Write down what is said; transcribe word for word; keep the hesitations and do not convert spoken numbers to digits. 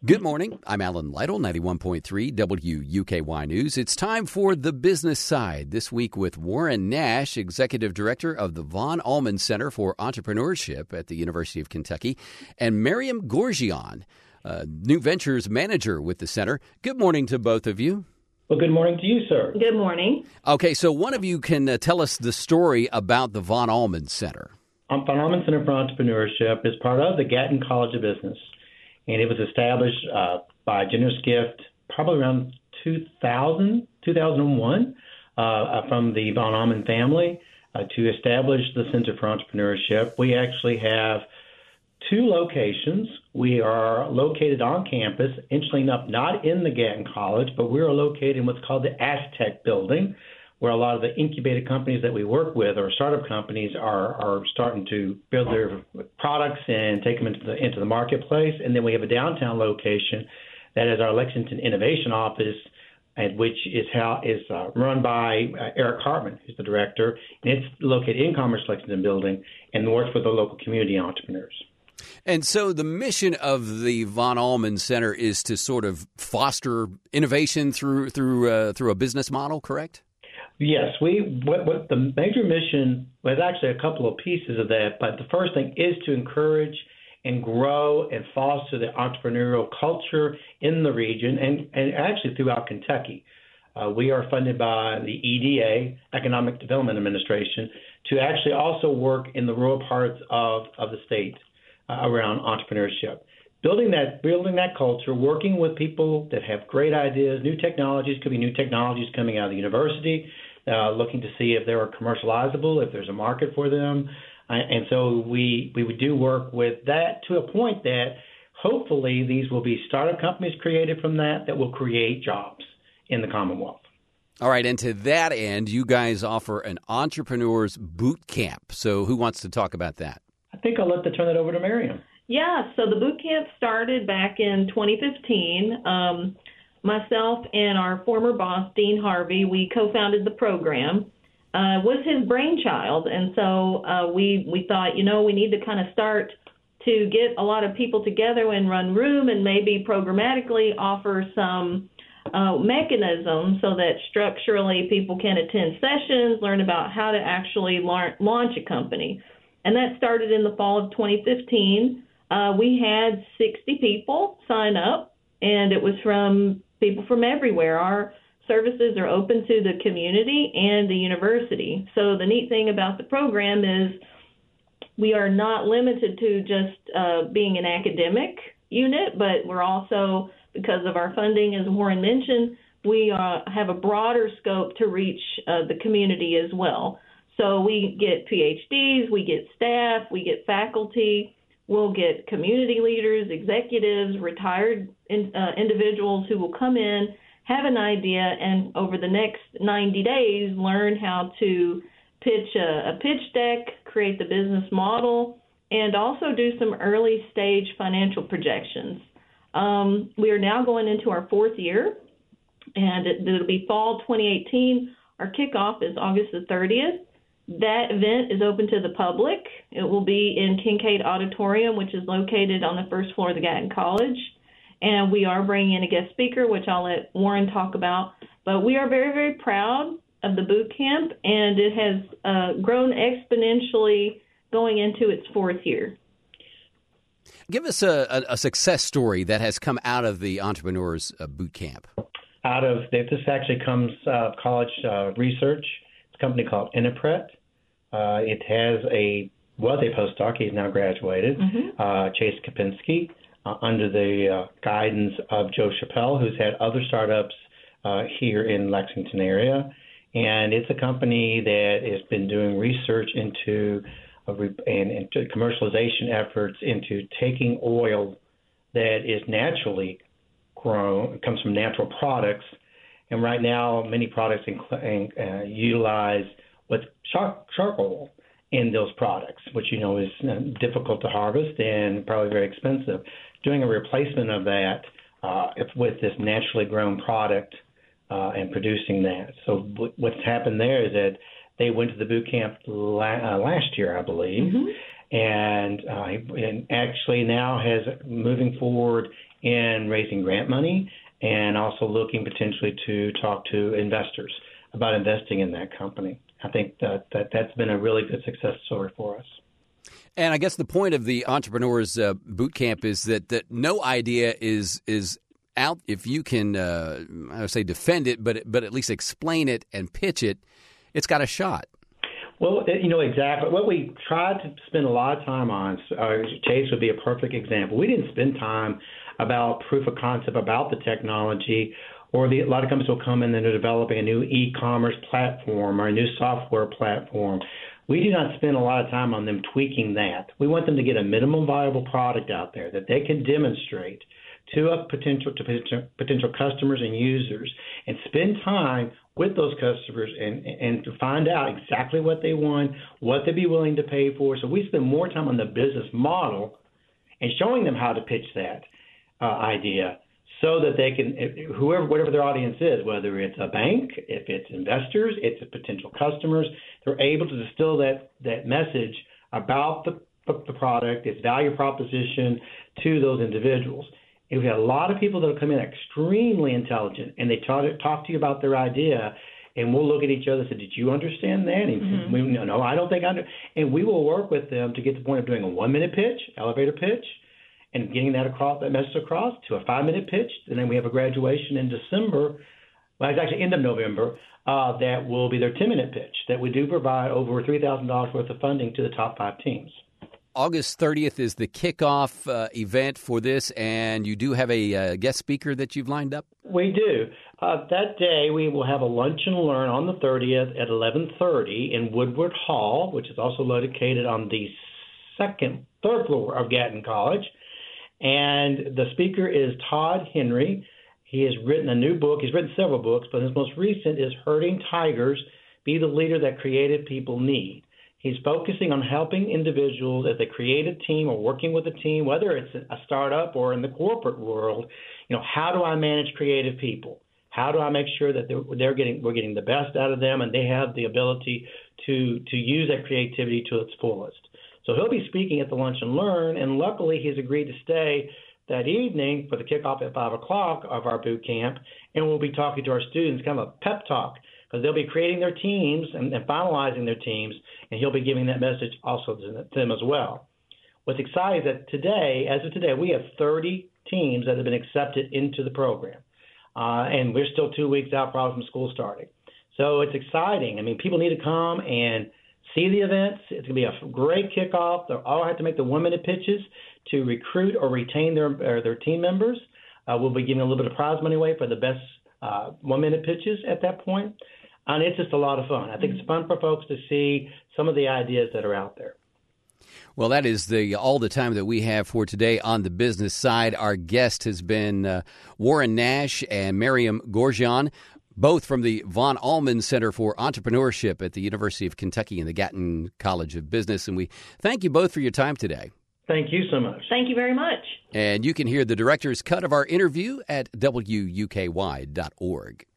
Good morning. I'm Alan Lytle, ninety-one point three W U K Y News. It's time for The Business Side. This week with Warren Nash, Executive Director of the Von Allman Center for Entrepreneurship at the University of Kentucky, and Miriam Gorgian, uh, New Ventures Manager with the center. Good morning to both of you. Well, good morning to you, sir. Good morning. Okay, so one of you can uh, tell us the story about the Von Allman Center. Um, Von Allman Center for Entrepreneurship is part of the Gatton College of Business. And it was established uh, by generous gift probably around two thousand, two thousand one uh, from the Von Allman family uh, to establish the Center for Entrepreneurship. We actually have two locations. We are located on campus, interestingly enough, not in the Gatton College, but we are located in what's called the Aztec Building, where a lot of the incubated companies that we work with, or startup companies, are are starting to build their products and take them into the into the marketplace. And then we have a downtown location that is our Lexington Innovation Office, and which is how is uh, run by uh, Eric Hartman, who's the director, and it's located in Commerce Lexington Building and works with the local community entrepreneurs. And so the mission of the Von Allman Center is to sort of foster innovation through through uh, through a business model, correct? Yes, we. What, what the major mission was actually a couple of pieces of that, but the first thing is to encourage and grow and foster the entrepreneurial culture in the region and, and actually throughout Kentucky. Uh, we are funded by the E D A, Economic Development Administration, to actually also work in the rural parts of, of the state uh, around entrepreneurship. Building that, building that culture, working with people that have great ideas, new technologies, could be new technologies coming out of the university, uh, looking to see if they are commercializable, if there's a market for them. Uh, and so we, we would do work with that to a point that hopefully these will be startup companies created from that that will create jobs in the Commonwealth. All right, and to that end, you guys offer an entrepreneur's boot camp. So who wants to talk about that? I think I'll let the turn it over to Miriam. Yeah, so the boot camp started back in twenty fifteen. Um, myself and our former boss, Dean Harvey, we co-founded the program. Uh, it was his brainchild, and so uh, we we thought, you know, we need to kind of start to get a lot of people together and run room and maybe programmatically offer some uh, mechanisms so that structurally people can attend sessions, learn about how to actually la- launch a company. And that started in the fall of twenty fifteen. Uh, we had sixty people sign up, and it was from people from everywhere. Our services are open to the community and the university. So the neat thing about the program is we are not limited to just uh, being an academic unit, but we're also, because of our funding, as Warren mentioned, we uh, have a broader scope to reach uh, the community as well. So we get P H Ds, we get staff, we get faculty. We'll get community leaders, executives, retired in, uh, individuals who will come in, have an idea, and over the next ninety days, learn how to pitch a, a pitch deck, create the business model, and also do some early stage financial projections. Um, we are now going into our fourth year, and it, it'll be fall twenty eighteen. Our kickoff is August the thirtieth. That event is open to the public. It will be in Kincaid Auditorium, which is located on the first floor of the Gatton College. And we are bringing in a guest speaker, which I'll let Warren talk about. But we are very, very proud of the boot camp, and it has uh, grown exponentially going into its fourth year. Give us a, a, a success story that has come out of the Entrepreneurs uh, Boot Camp. Out of this actually comes uh, college uh, research. It's a company called Innopret. Uh, it has a was a postdoc. He's now graduated. Mm-hmm. Uh, Chase Kopinski, uh, under the uh, guidance of Joe Chappelle, who's had other startups uh, here in Lexington area, and it's a company that has been doing research into a re- and into commercialization efforts into taking oil that is naturally grown, comes from natural products, and right now many products inc- uh, utilize with shark, shark oil in those products, which, you know, is uh, difficult to harvest and probably very expensive. Doing a replacement of that uh, if with this naturally grown product uh, and producing that. So w- what's happened there is that they went to the boot camp la- uh, last year, I believe, mm-hmm. and, uh, and actually now has moving forward in raising grant money and also looking potentially to talk to investors about investing in that company. I think that, that that's been a really good success story for us. And I guess the point of the Entrepreneurs uh, Boot Camp is that, that no idea is is out if you can, uh, I would say defend it, but but at least explain it and pitch it, it's got a shot. Well, you know, exactly. What we tried to spend a lot of time on, uh, Chase would be a perfect example. We didn't spend time about proof of concept, about the technology, or the, a lot of companies will come in and they're developing a new e-commerce platform or a new software platform. We do not spend a lot of time on them tweaking that. We want them to get a minimum viable product out there that they can demonstrate to a potential to potential, potential customers and users, and spend time with those customers and and to find out exactly what they want, what they'd be willing to pay for. So we spend more time on the business model and showing them how to pitch that uh, idea, so that they can, whoever, whatever their audience is, whether it's a bank, if it's investors, it's potential customers, they're able to distill that, that message about the, the product, its value proposition to those individuals. And we had a lot of people that will come in extremely intelligent, and they talk, talk to you about their idea, and we'll look at each other and say, did you understand that? And mm-hmm. we, no, I don't think I under. And we will work with them to get to the point of doing a one-minute pitch, elevator pitch, and getting that across, that message across to a five-minute pitch. And then we have a graduation in December, well, it's actually end of November, uh, that will be their ten-minute pitch, that we do provide over three thousand dollars worth of funding to the top five teams. August thirtieth is the kickoff uh, event for this, and you do have a uh, guest speaker that you've lined up? We do. Uh, that day, we will have a lunch and learn on the thirtieth at eleven thirty in Woodward Hall, which is also located on the second, third floor of Gatton College. And the speaker is Todd Henry. He has written a new book. He's written several books, but his most recent is Herding Tigers, Be the Leader That Creative People Need. He's focusing on helping individuals as they create a team or working with a team, whether it's a startup or in the corporate world. You know, how do I manage creative people? How do I make sure that they're, they're getting we're getting the best out of them and they have the ability to to use that creativity to its fullest? So he'll be speaking at the Lunch and Learn, and luckily he's agreed to stay that evening for the kickoff at five o'clock of our boot camp, and we'll be talking to our students, kind of a pep talk, because they'll be creating their teams and, and finalizing their teams, and he'll be giving that message also to them as well. What's exciting is that today, as of today, we have thirty teams that have been accepted into the program, uh, and we're still two weeks out probably from school starting. So it's exciting. I mean, people need to come and see the events. It's going to be a great kickoff. They'll all have to make the one-minute pitches to recruit or retain their or their team members. Uh, we'll be giving a little bit of prize money away for the best uh, one-minute pitches at that point. And it's just a lot of fun. I think it's fun for folks to see some of the ideas that are out there. Well, that is the all the time that we have for today on the business side. Our guest has been uh, Warren Nash and Miriam Gorgian, both from the Von Allman Center for Entrepreneurship at the University of Kentucky and the Gatton College of Business. And we thank you both for your time today. Thank you so much. Thank you very much. And you can hear the director's cut of our interview at W U K Y dot org.